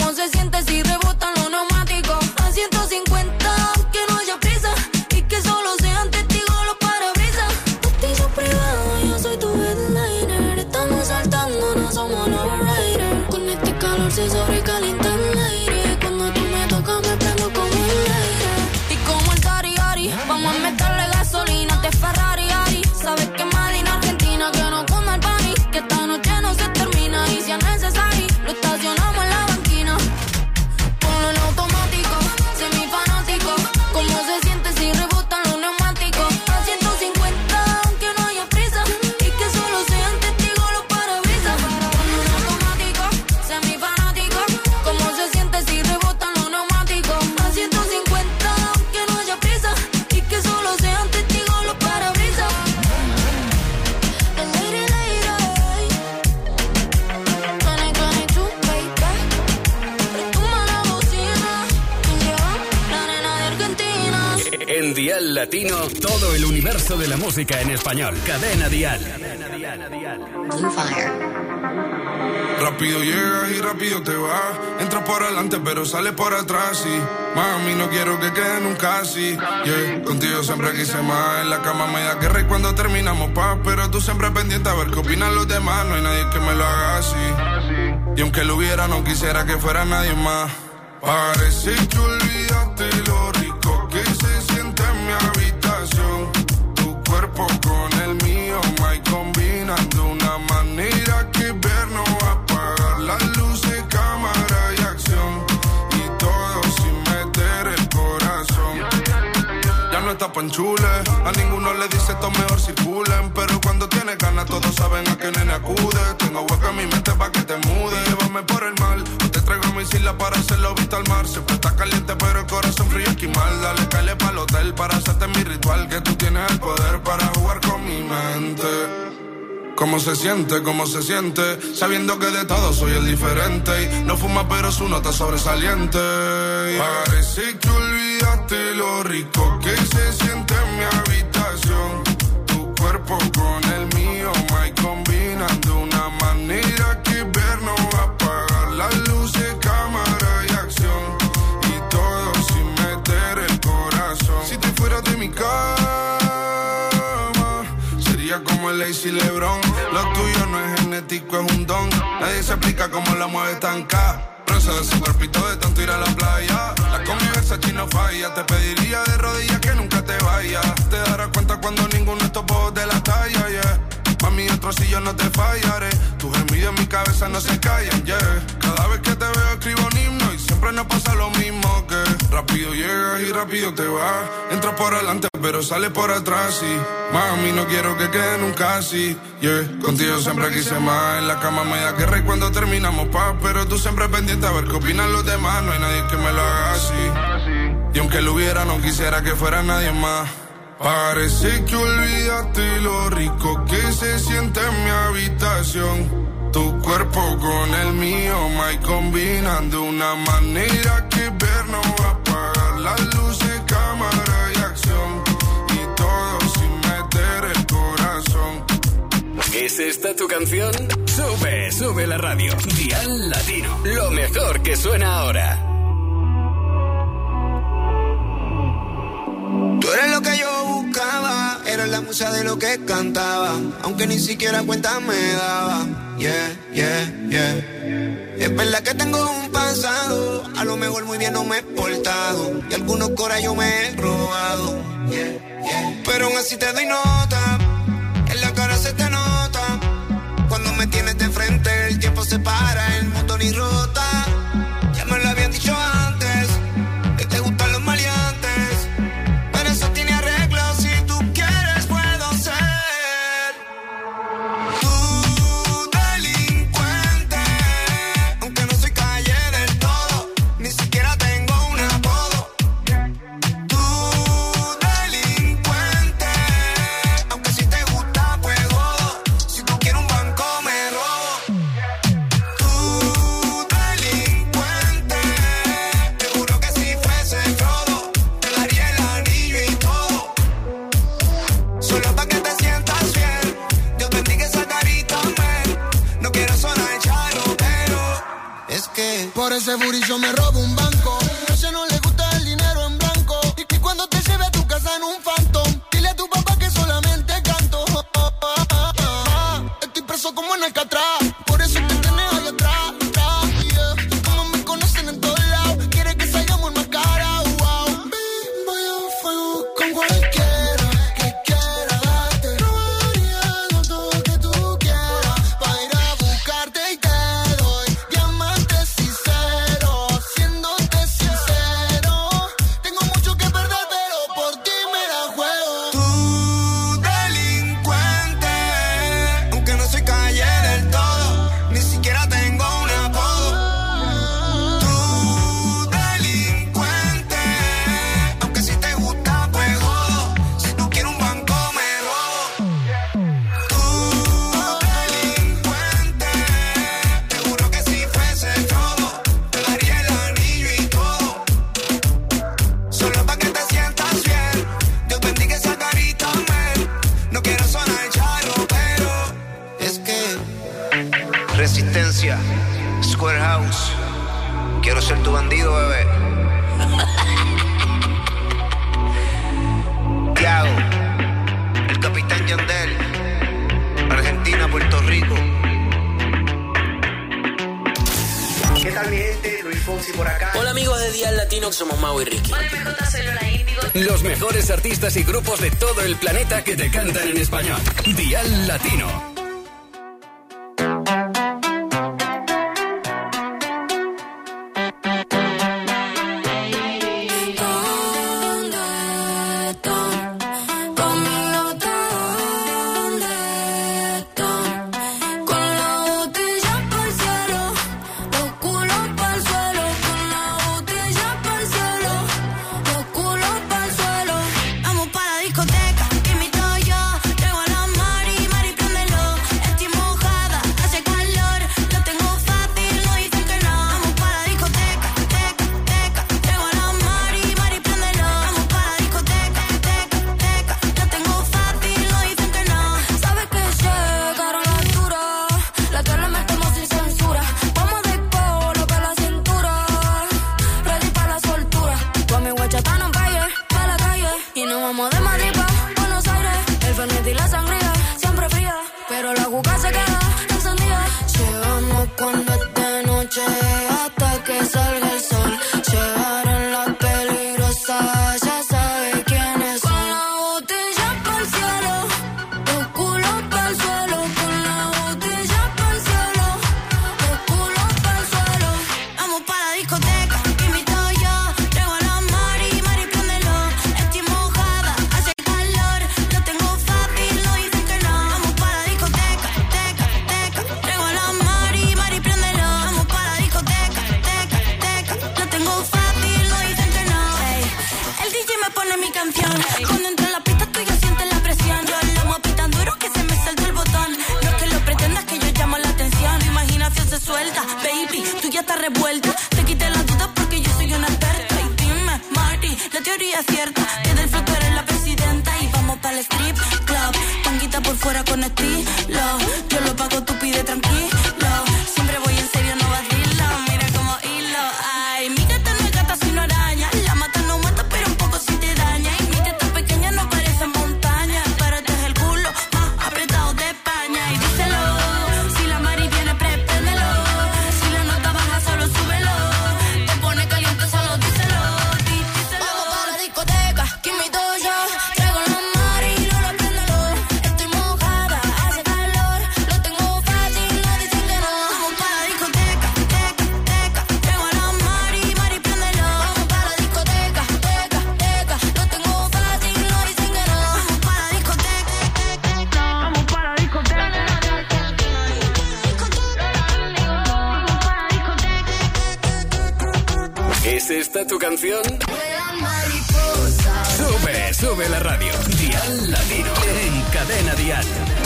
En Dial Latino, todo el universo de la música en español. Cadena Dial. Blue Fire. Rápido llegas y rápido te vas. Entras por adelante pero sales por atrás y mami, no quiero que quede nunca así. Yeah. Contigo siempre quise más. En la cama me da guerra y cuando terminamos paz. Pero tú siempre pendiente a ver qué opinan los demás. No hay nadie que me lo haga así. Y aunque lo hubiera no quisiera que fuera nadie más. Parece que olvidaste lo rico que se siente en mi habitación. Tu cuerpo con el mío, my, combinando una manera que ver no va a apagar las luces, cámara y acción. Y todo sin meter el corazón. Ya no está panchule, a ninguno le dice esto mejor circulen. Pero cuando tienes ganas todos saben a qué nene acude. Tengo hueco en mi mente pa' que te mude. Llévame por el mal, no te traigo a mi isla para hacerlo visto al mar. Siempre está caliente pero el corazón frío esquimal. Dale, cáele pa'l hotel para hacerte mi ritual. Que tú tienes el poder para jugar con mi mente. ¿Cómo se siente? ¿Cómo se siente? Sabiendo que de todo soy el diferente. Y no fuma pero su nota sobresaliente. Parece que olvidaste lo rico que se siente en mi habitación. Tu cuerpo con el mío, my, combinando una manera que ver no va a apagar las luces, cámara y acción. Y todo sin meter el corazón. Si te fueras de mi cama como el Lazy LeBron. Lo tuyo no es genético, es un don. Nadie se explica cómo la mueves tan cabrosa de ese cuerpito de tanto ir a la playa. La convivencia chino falla. Te pediría de rodillas que nunca te vayas. Te darás cuenta cuando ninguno de estos pocos de la talla, yeah. Mami, otro si yo no te fallaré. Tus gemidos en mi cabeza no se callan, yeah. Cada vez que te veo escribo un himno y siempre nos pasa lo mismo que rápido llegas y rápido te vas. Entras por adelante pero sales por atrás y mami, no quiero que quede nunca así, yeah. Contigo siempre quise más. En la cama me da guerra y cuando terminamos paz. Pero tú siempre pendiente a ver qué opinan los demás. No hay nadie que me lo haga así. Y aunque lo hubiera no quisiera que fuera nadie más. Parece que olvidaste lo rico que se siente en mi habitación. Tu cuerpo con el mío, my, combinando una manera que ver no va a apagar las luces, cámara y acción. Y todo sin meter el corazón. ¿Es esta tu canción? Sube, sube la radio. Dial Latino, lo mejor que suena ahora. Tú eres lo que yo buscaba, eres la musa de lo que cantaba, aunque ni siquiera cuenta me daba. Yeah, yeah, yeah. Es verdad que tengo un pasado, a lo mejor muy bien no me he portado, y algunos coras yo me he robado. Yeah, yeah. Pero aún así te doy nota, en la cara se te nota, cuando me tienes de frente el tiempo se para, el mundo ni rota. Ya me lo habían dicho antes, que te gustan los maleantes. Por ese booty yo me robo un banco. A ella no le gusta el dinero en blanco. Y, y cuando te lleve a tu casa en un Phantom, dile a tu papá que solamente canto. Oh, oh, oh, oh, oh. Estoy preso como en Alcatraz. Por eso te tenés ahí atrás, atrás, yeah. Como me conocen en todos lados, quiere que salgamos más cara, wow. Voy a fuego con cualquiera que quiera darte. Robaría todo lo que tú quieras, pa' ir a buscarte y te doy diamantes y cero. Siento Cintia, Square House. Quiero ser tu bandido, bebé. Tiago, el capitán Yandel, Argentina, Puerto Rico. ¿Qué tal mi gente? Luis Fonsi por acá. Hola amigos de Dial Latino, somos Mau y Ricky. Hola M J, soy Lola Índigo. Los mejores artistas y grupos de todo el planeta que te cantan en español. Dial Latino. ¿Tu canción? Sube, sube la radio. Dial Latino en Cadena Dial.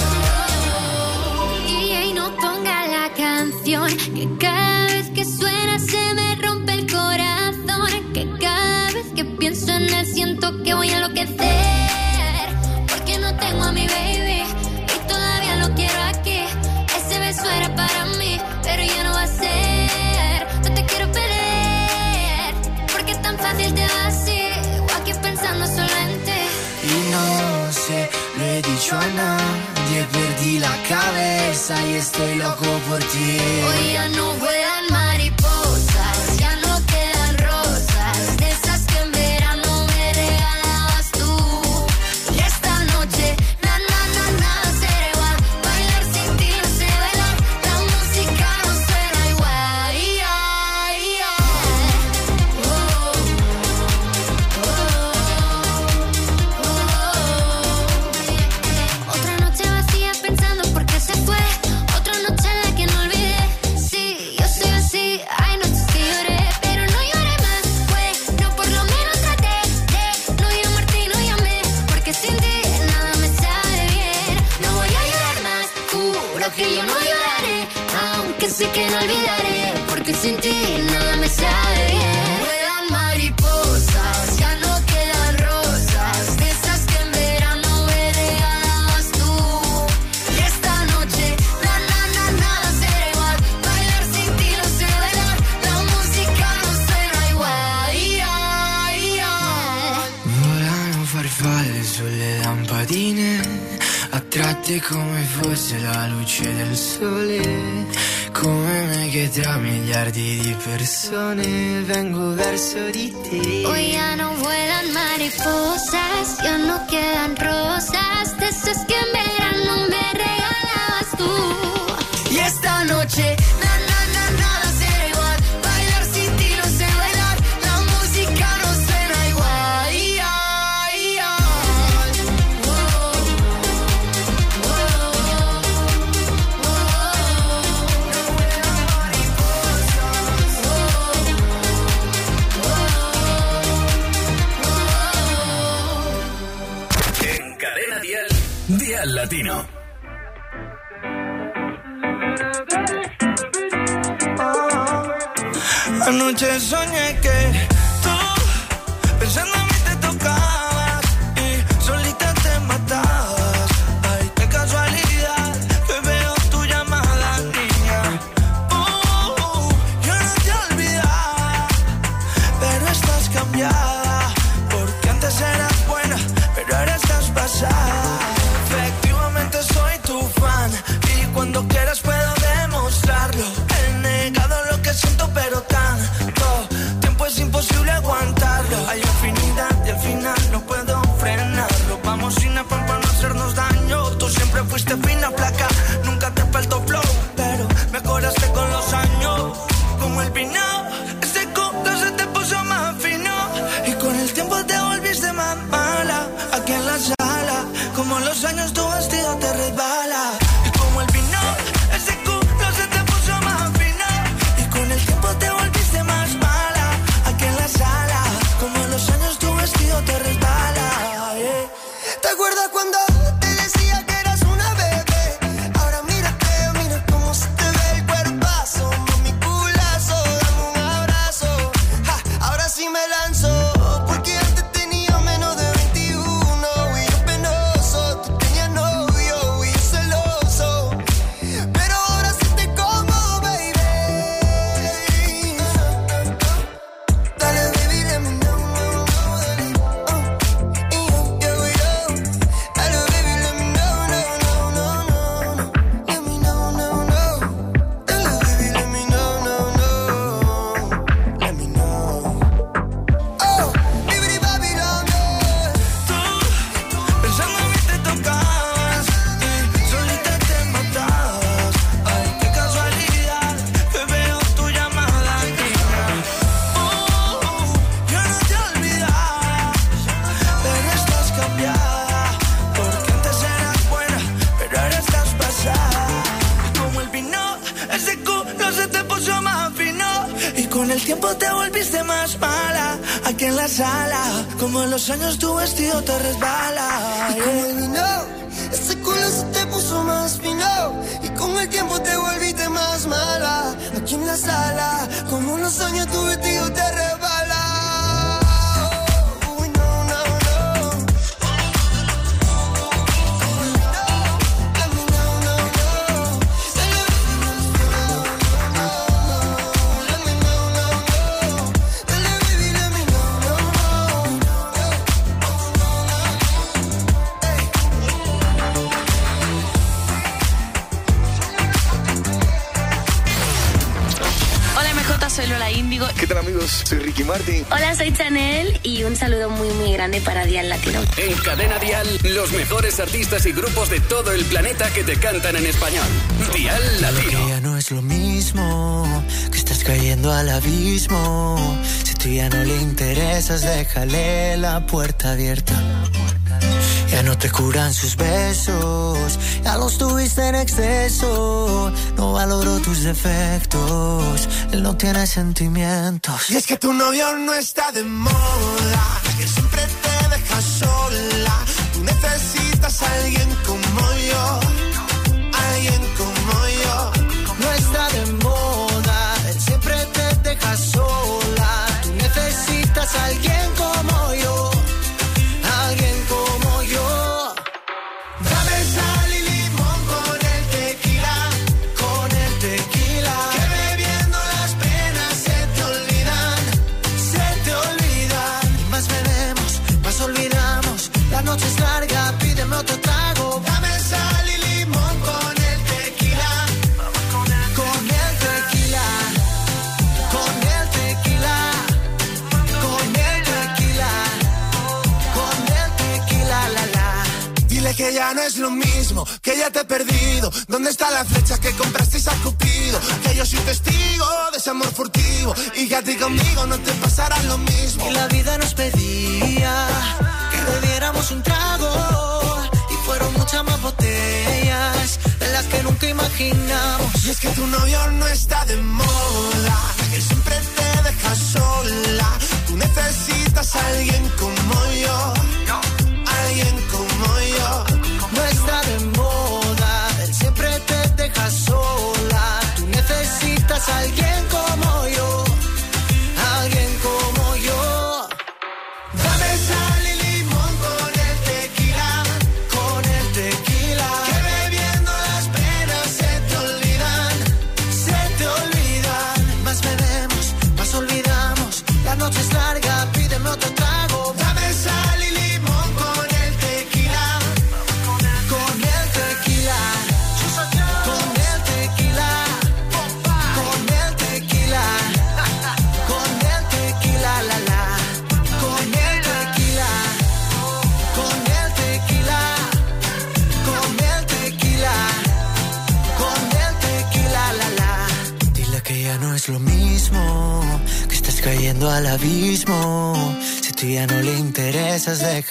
Y ahí no ponga la canción, que cada vez que suena se me rompe el corazón, que cada vez que pienso en él siento que voy a enloquecer, porque no tengo a mi baby y todavía lo quiero aquí. Ese beso era para mí, pero ya no va a ser. No te quiero perder, tan fácil te va así, o aquí pensando solo en ti. Y no sé, lo he dicho a nadie, perdí la cabeza y estoy loco por ti. Hoy ya no vuelan mariposas, ya no quedan rosas, de esas que en verano me regalabas tú. Y esta noche, na na na nada será igual, bailar sin ti no sé bailar, la música no suena igual. Yeah, yeah. Que yo no lloraré, aunque sé que no olvidaré, porque sin ti nada me sabe bien. Vuelan mariposas, ya no quedan rosas, de esas que en verano me regalabas tú. Y esta noche, na na na nada será igual, bailar spalle sulle lampadine, a tratti come fosse la luce del sole, come me che tra miliardi di persone vengo verso di te. Hoy ya no vuelan mariposas, ya no quedan rosas, de esas que en verano me regalabas tú. Y esta noche, na na na nada será igual, bailar sin ti no sé bailar, la música no suena igual. Ay, ay, ay. Oh, oh, oh, oh. En Cadena Dial, Dial Latino. Anoche soñé que tú, pensando en mí te tocabas y solita te matabas. Ay, qué casualidad que veo tu llamada, niña. Uh, yo no te olvidaba, pero estás cambiada. Porque antes eras buena, pero ahora estás pasada. Efectivamente soy tu fan y cuando quieras puedo demostrarlo. He negado lo que siento, pero tanto tiempo es imposible aguantarlo. Hay infinidad y al final no puedo frenarlo. Vamos sin afán para no hacernos daño. Tú siempre fuiste fina, flaca, nunca te faltó flow, pero mejoraste con los años. Como el vino, ese coco se te puso más fino y con el tiempo te volviste más mala. Aquí en la sala, como los años tu vestido te resbala. Y como el vino, ese culo se te puso más fino y con el tiempo te volviste más mala. Aquí en la sala, como los años tu vestido te resbala. Yeah. ¿Te acuerdas cuando te decía que eras una bebé? Ahora mírate, mira cómo se te ve el cuerpazo. Mami, culazo, dame un abrazo. Ja, ahora sí me lanzo, porque antes tenía menos de veintiuno y yo penoso. Tú tenías novio y yo celoso, pero ahora sí te como, baby. Dale, baby, let me know, no, no, dale. Oh, y yo, yo, yo. Dale, baby, let me know, no, no, no, no. Let me know, no, no. Dale, baby, let me know, no, no. Let me know. Oh, baby, Babylon, yeah. Tú, pensando en mí te tocabas y solita te matabas. Ay, qué casualidad que veo tu llamada, niña. Uh, yo no te olvidaba, pero estás cambiada. Porque antes eras buena, pero ahora estás pasada. Y como el vino, ese culo se te puso más fino y con el tiempo te volviste más mala. Aquí en la sala, como en los años tu vestido te resbala. Y como el vino, ese culo se te puso más fino y con el tiempo te volviste más mala. Aquí en la sala, como los años tu vestido te resbala. Uy, no, no, no. Let me know, no, no. Let me know, no, no. Dale, baby, let me know, no, no. Hola M J, soy Lola Índigo. ¿Qué tal, amigos? Soy Ricky Martin. Hola, soy Chanel y un saludo muy muy grande para Dial Latino. En Cadena Dial, los mejores artistas y grupos de todo el planeta que te cantan en español. Dial Latino. Que ya no es lo mismo, que estás cayendo al abismo. Si tú ya no le interesas, déjale la puerta abierta. Ya no te curan sus besos, ya los tuviste en exceso. No valoró tus defectos, él no tiene sentimientos. Y es que tu novio no está de moda, que siempre te deja sola. Tú necesitas a alguien como yo, alguien como yo. No está de moda, él siempre te deja sola. Tú necesitas a alguien como yo, alguien como yo. Dame sal y limón con el tequila, con el tequila. Que bebiendo las penas se te olvidan, se te olvidan. Y más bebemos, más olvidamos. noche es larga, pídeme otro trago. Dame sal y limón con el tequila. Con el tequila, con el tequila, con el tequila, con el tequila, la la. Dile que ya no es lo mismo, que ya te he perdido. ¿Dónde está la flecha que comprasteis a Cupido? Que yo soy testigo de ese amor furtivo y que a ti conmigo no te pasará lo mismo. Y la vida nos pedía que bebiéramos un trago y fueron muchas más botellas de las que nunca imaginamos. Y es que tu novio no está de moda, que siempre te deja sola. Tú necesitas a alguien como yo, alguien como yo. No está de moda, él siempre te deja sola. Tú necesitas a alguien como yo, alguien como yo. Dame sal y limón con el tequila, con el tequila. que bebiendo las penas se te olvidan, se te olvidan. Más bebemos, más olvidamos. La noche es larga, pídeme otro trago. Dame sal y limón con el tequila, con el tequila, con el tequila, con el tequila, con el tequila, la la, con el tequila, con el tequila, con el tequila, con el tequila, la la. Dile que ya no es lo mismo, que estás cayendo al abismo. Si tú ya no le interesas, déjalo.